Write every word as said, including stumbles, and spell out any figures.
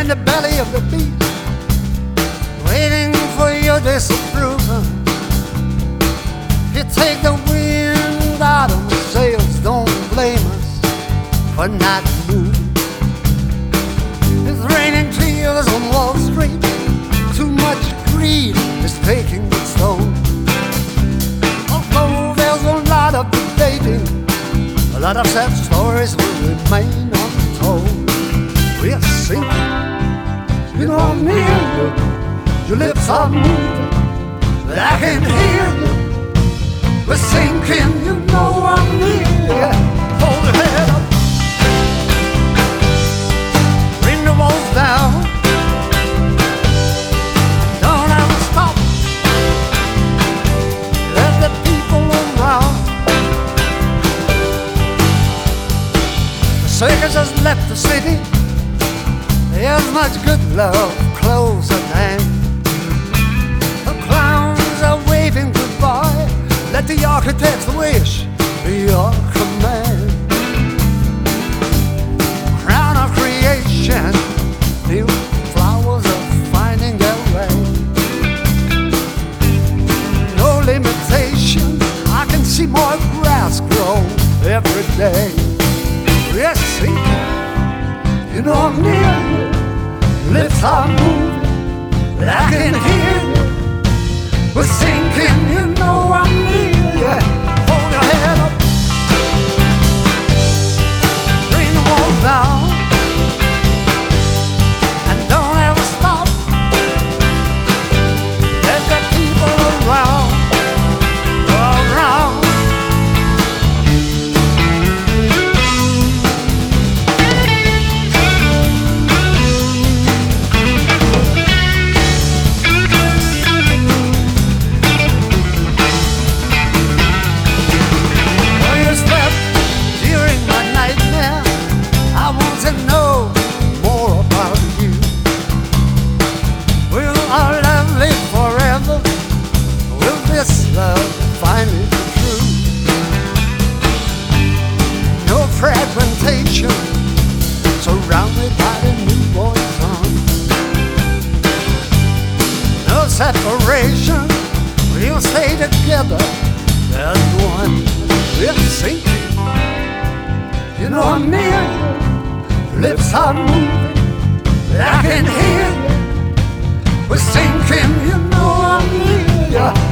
in the belly of the beast, waiting for your disapproval. You take the wind out of the sails, don't blame us for not moving. It's raining tears on Wall Street, too much greed is taking its toll. Although there's a lot of debating, a lot of sad stories will remain untold. We're sinking, you know I'm near you. Your lips are moving, but I can hear you. We're sinking, you know I'm near. Hold your head up, bring the walls down. Don't ever stop, let the people around. The circus has left the city. There's much good love close at hand. The clowns are waving goodbye. Let the architect's wish be your command. Crown of creation, new flowers are finding their way. No limitation, I can see more grass grow every day. Yes, see, you know I'm near you. Lips are moving, but I can hear you. We're sinking, you know I'm near. Hold your head up, bring the walls down, and don't ever stop. Let the people around, around. Love finally true. No fragmentation, surrounded by the newborn sun. No separation, we'll stay together as one. We're sinking, you know I'm near you. Lips are moving, but I can hear you. We're sinking, you know I'm near you.